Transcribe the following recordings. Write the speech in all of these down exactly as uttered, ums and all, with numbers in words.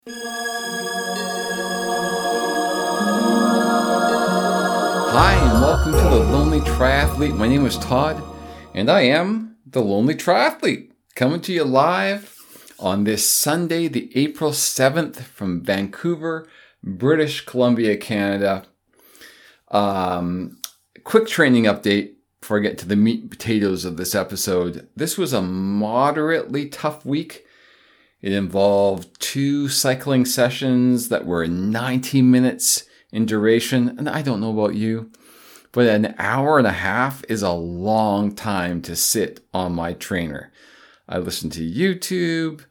Hi, and welcome to The Lonely Triathlete. My name is Todd, and I am The Lonely Triathlete, coming to you live on this Sunday, the April seventh, from Vancouver, British Columbia, Canada. Um, quick training update before I get to the meat and potatoes of this episode. This was a moderately tough week. It involved two cycling sessions that were ninety minutes in duration. And I don't know about you, but an hour and a half is a long time to sit on my trainer. I listen to YouTube.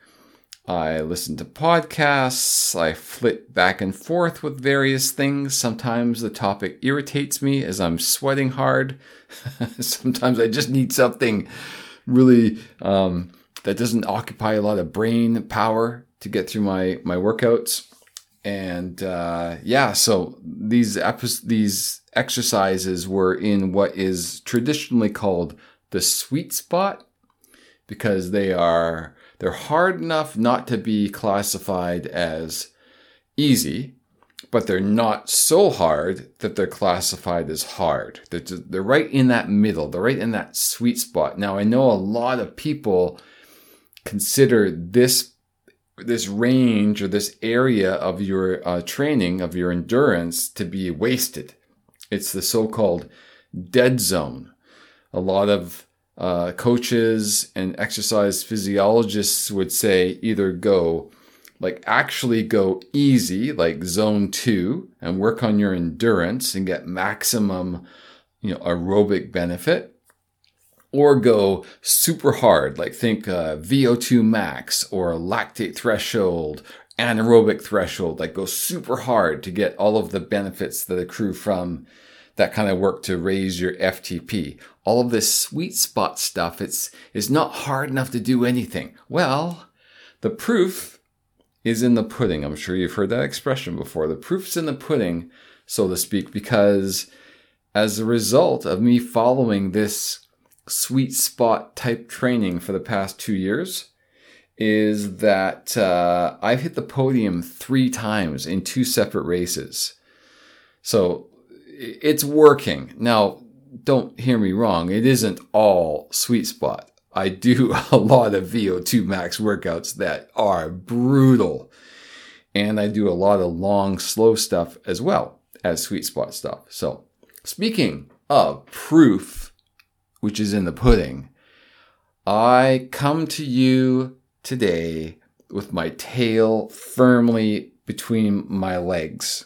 I listen to podcasts. I flit back and forth with various things. Sometimes the topic irritates me as I'm sweating hard. Sometimes I just need something really um, that doesn't occupy a lot of brain power to get through my, my workouts. And uh, yeah, so these epi- these exercises were in what is traditionally called the sweet spot, because they are they're hard enough not to be classified as easy, but they're not so hard that they're classified as hard. They're, just, they're right in that middle. They're right in that sweet spot. Now, I know a lot of people consider this this range or this area of your uh, training, of your endurance, to be wasted. It's the so-called dead zone. A lot of uh, coaches and exercise physiologists would say either go, like actually go easy, like zone two, and work on your endurance and get maximum, you know, aerobic benefit, or go super hard, like think uh, V O two max or lactate threshold, anaerobic threshold, like go super hard to get all of the benefits that accrue from that kind of work to raise your F T P. All of this sweet spot stuff, it's, it's not hard enough to do anything. Well, the proof is in the pudding. I'm sure you've heard that expression before. The proof's in the pudding, so to speak, because as a result of me following this sweet spot type training for the past two years, is that uh, I've hit the podium three times in two separate races. So it's working. Now, don't hear me wrong. It isn't all sweet spot. I do a lot of V O two max workouts that are brutal. And I do a lot of long, slow stuff as well as sweet spot stuff. So speaking of proof, which is in the pudding, I come to you today with my tail firmly between my legs.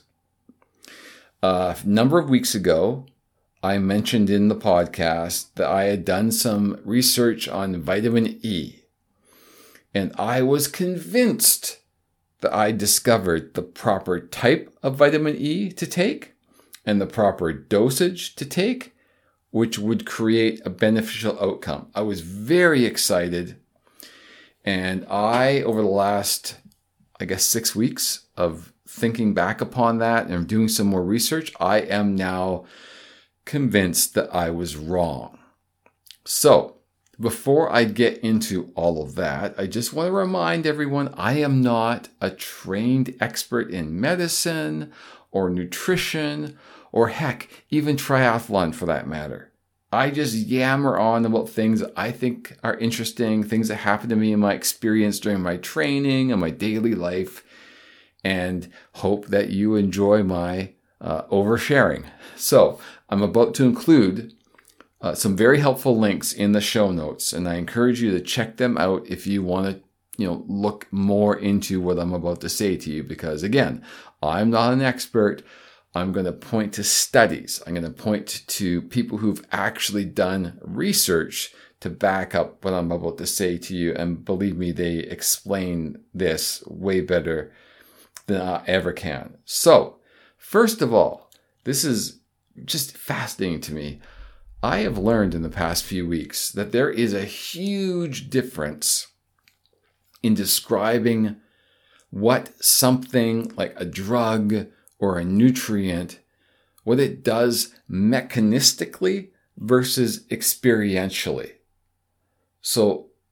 Uh, a number of weeks ago, I mentioned in the podcast that I had done some research on vitamin E, and I was convinced that I discovered the proper type of vitamin E to take and the proper dosage to take, which would create a beneficial outcome. I was very excited. And I, over the last, I guess, six weeks of thinking back upon that and doing some more research, I am now convinced that I was wrong. So, before I get into all of that, I just want to remind everyone I am not a trained expert in medicine or nutrition, or heck, even triathlon for that matter. I just yammer on about things I think are interesting, things that happened to me in my experience during my training and my daily life, and hope that you enjoy my uh, oversharing. So I'm about to include uh, some very helpful links in the show notes, and I encourage you to check them out if you want to, you know, look more into what I'm about to say to you, because again, I'm not an expert. I'm going to point to studies. I'm going to point to people who've actually done research to back up what I'm about to say to you. And believe me, they explain this way better than I ever can. So, first of all, this is just fascinating to me. I have learned in the past few weeks that there is a huge difference in describing what something like a drug or a nutrient, what it does mechanistically versus experientially. So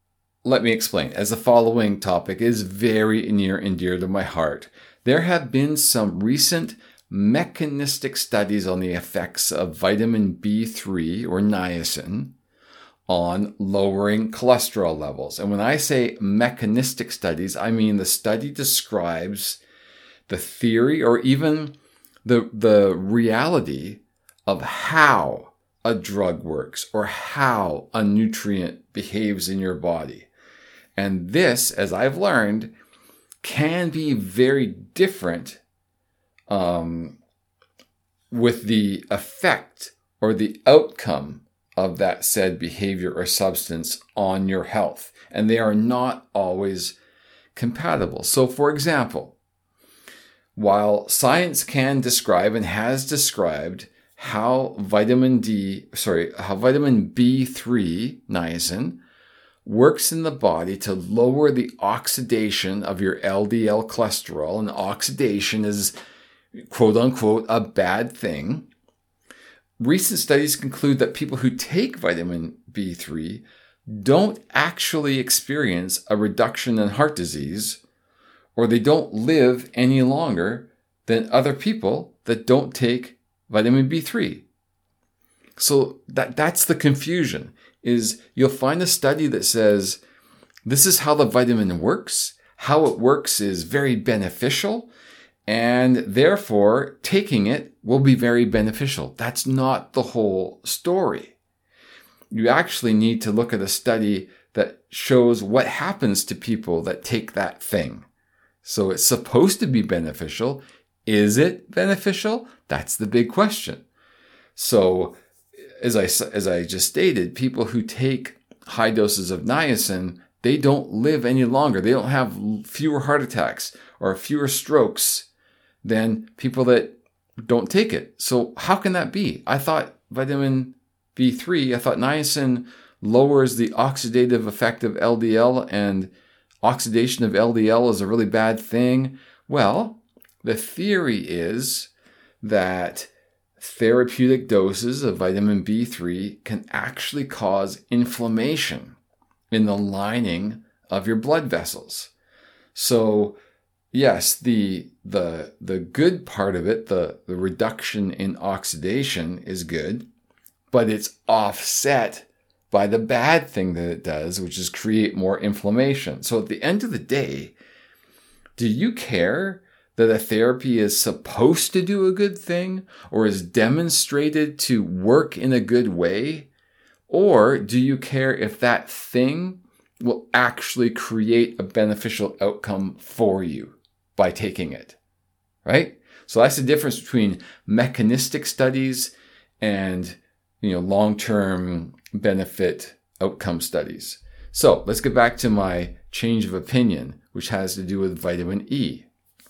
let me explain, as the following topic is very near and dear to my heart. There have been some recent mechanistic studies on the effects of vitamin B three or niacin on lowering cholesterol levels. And when I say mechanistic studies, I mean the study describes the theory or even the, the reality of how a drug works or how a nutrient behaves in your body. And this, as I've learned, can be very different um, with the effect or the outcome of that said behavior or substance on your health. And they are not always compatible. So, for example, while science can describe and has described how vitamin D, sorry, how vitamin B three, niacin, works in the body to lower the oxidation of your L D L cholesterol, and oxidation is, quote unquote, a bad thing. Recent studies conclude that people who take vitamin B three don't actually experience a reduction in heart disease, or they don't live any longer than other people that don't take vitamin B three. So that, that's the confusion. Is you'll find a study that says this is how the vitamin works. How it works is very beneficial, and therefore taking it will be very beneficial. That's not the whole story. You actually need to look at a study that shows what happens to people that take that thing. So it's supposed to be beneficial. Is it beneficial? That's the big question. So As I, as I just stated, people who take high doses of niacin, they don't live any longer. They don't have fewer heart attacks or fewer strokes than people that don't take it. So how can that be? I thought vitamin B three, I thought niacin lowers the oxidative effect of L D L, and oxidation of L D L is a really bad thing. Well, the theory is that therapeutic doses of vitamin B three can actually cause inflammation in the lining of your blood vessels. So yes, the the the good part of it, the, the reduction in oxidation is good, but it's offset by the bad thing that it does, which is create more inflammation. So at the end of the day, do you care that a therapy is supposed to do a good thing or is demonstrated to work in a good way? Or do you care if that thing will actually create a beneficial outcome for you by taking it, right? So that's the difference between mechanistic studies and, you know, long-term benefit outcome studies. So let's get back to my change of opinion, which has to do with vitamin E.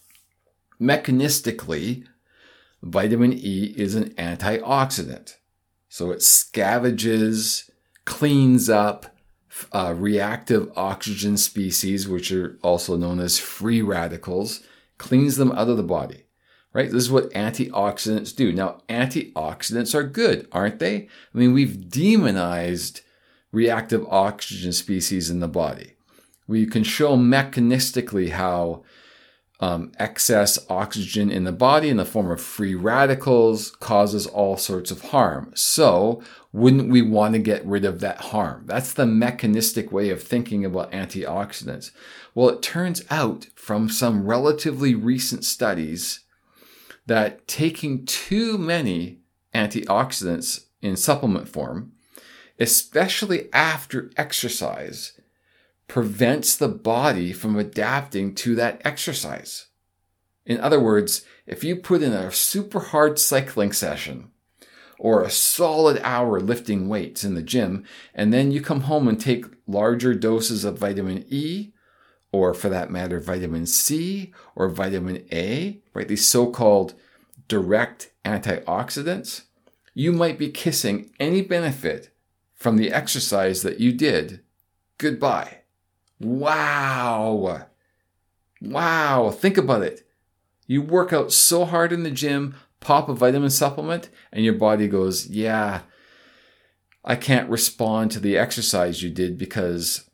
Mechanistically, vitamin E is an antioxidant. So it scavenges, cleans up uh, reactive oxygen species, which are also known as free radicals, cleans them out of the body, right? This is what antioxidants do. Now, antioxidants are good, aren't they? I mean, we've demonized reactive oxygen species in the body. We can show mechanistically how Um, excess oxygen in the body in the form of free radicals causes all sorts of harm. So wouldn't we want to get rid of that harm? That's the mechanistic way of thinking about antioxidants. Well, it turns out from some relatively recent studies that taking too many antioxidants in supplement form, especially after exercise, prevents the body from adapting to that exercise. In other words, if you put in a super hard cycling session or a solid hour lifting weights in the gym, and then you come home and take larger doses of vitamin E, or for that matter, vitamin C or vitamin A, right? These so-called direct antioxidants, you might be kissing any benefit from the exercise that you did goodbye. Wow. Wow. Think about it. You work out so hard in the gym, pop a vitamin supplement, and your body goes, yeah, I can't respond to the exercise you did because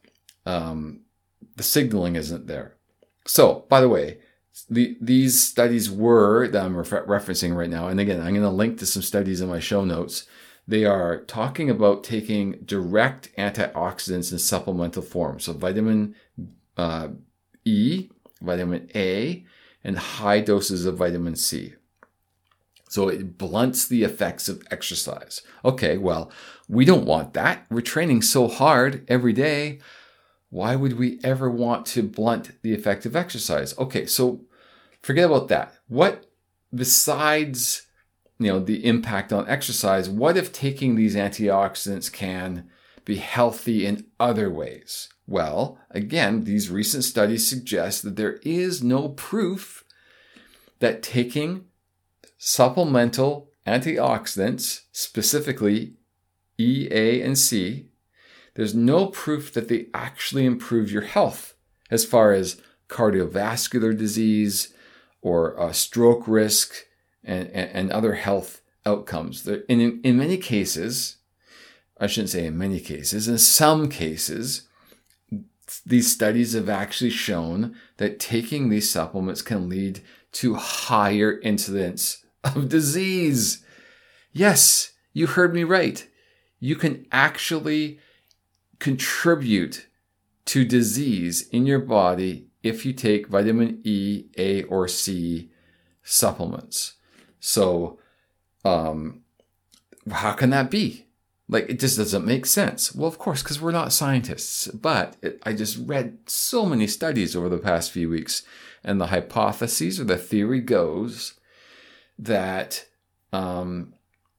um, the signaling isn't there. So, by the way, the, these studies were, that I'm refer- referencing right now, and again, I'm going to link to some studies in my show notes. They are talking about taking direct antioxidants in supplemental form. So vitamin uh, E, vitamin A, and high doses of vitamin C. So it blunts the effects of exercise. Okay, well, we don't want that. We're training so hard every day. Why would we ever want to blunt the effect of exercise? Okay, so forget about that. What besides, you know, the impact on exercise, what if taking these antioxidants can be healthy in other ways? Well, again, these recent studies suggest that there is no proof that taking supplemental antioxidants, specifically E, A, and C, there's no proof that they actually improve your health as far as cardiovascular disease or uh, stroke risk and, and, and other health outcomes. In, in many cases, I shouldn't say in many cases, in some cases, these studies have actually shown that taking these supplements can lead to higher incidence of disease. Yes, you heard me right. You can actually contribute to disease in your body if you take vitamin E, A, or C supplements. So, um, how can that be? Like, it just doesn't make sense. Well, of course, because we're not scientists. But it, I just read so many studies over the past few weeks, and the hypothesis or the theory goes that um,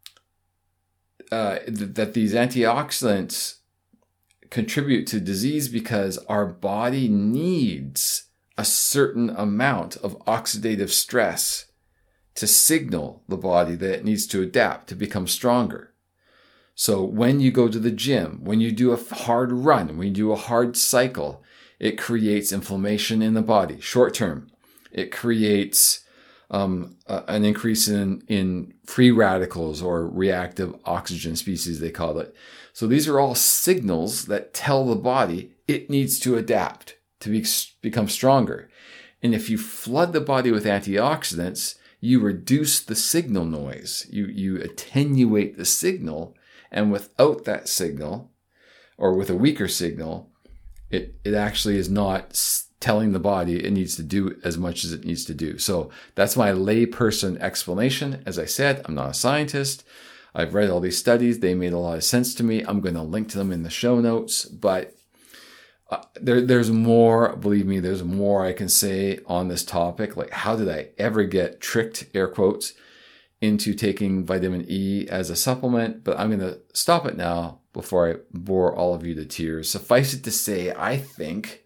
uh, th- that these antioxidants contribute to disease because our body needs a certain amount of oxidative stress to signal the body that it needs to adapt to become stronger. So when you go to the gym, when you do a hard run, when you do a hard cycle, it creates inflammation in the body, short term. It creates um, a, an increase in, in free radicals or reactive oxygen species, they call it. So these are all signals that tell the body it needs to adapt to be, become stronger. And if you flood the body with antioxidants, you reduce the signal noise. You, you attenuate the signal. And without that signal, or with a weaker signal, it, it actually is not telling the body it needs to do as much as it needs to do. So that's my layperson explanation. As I said, I'm not a scientist. I've read all these studies. They made a lot of sense to me. I'm going to link to them in the show notes. But uh, there, there's more, believe me, there's more I can say on this topic. Like, how did I ever get tricked, air quotes, into taking vitamin E as a supplement? But I'm going to stop it now before I bore all of you to tears. Suffice it to say, I think,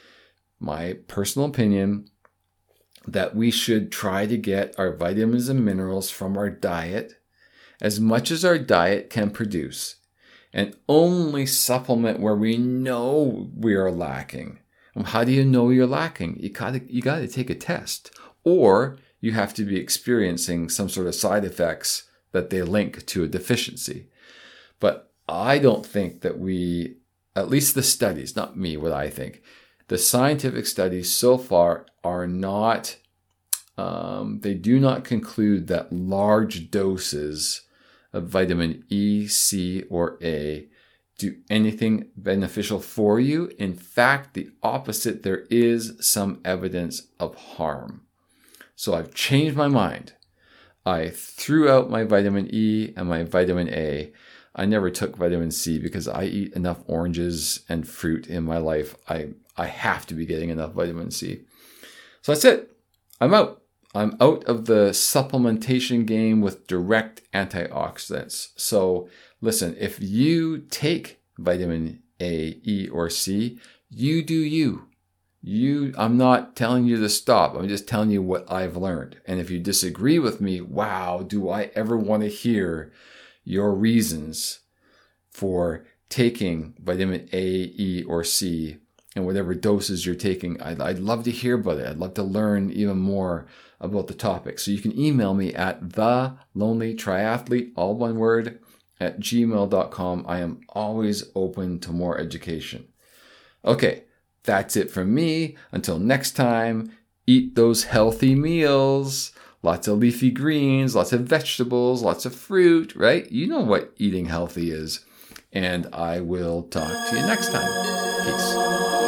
my personal opinion, that we should try to get our vitamins and minerals from our diet as much as our diet can produce, and only supplement where we know we are lacking. And how do you know you're lacking? You gotta, you gotta take a test, or you have to be experiencing some sort of side effects that they link to a deficiency. But I don't think that we, at least the studies, not me, what I think, the scientific studies so far are not, um, they do not conclude that large doses of vitamin E, C, or A do anything beneficial for you. In fact, the opposite, there is some evidence of harm. So I've changed my mind. I threw out my vitamin E and my vitamin A. I never took vitamin C because I eat enough oranges and fruit in my life. I, I have to be getting enough vitamin C. So that's it. I'm out. I'm out of the supplementation game with direct antioxidants. So listen, if you take vitamin A, E, or C, you do you. You, I'm not telling you to stop. I'm just telling you what I've learned. And if you disagree with me, wow, do I ever want to hear your reasons for taking vitamin A, E, or C and whatever doses you're taking. I'd, I'd love to hear about it. I'd love to learn even more about the topic. So you can email me at the lonely triathlete, all one word, at gmail dot com. I am always open to more education. Okay, that's it from me. Until next time, eat those healthy meals. Lots of leafy greens, lots of vegetables, lots of fruit, right? You know what eating healthy is. And I will talk to you next time. Peace.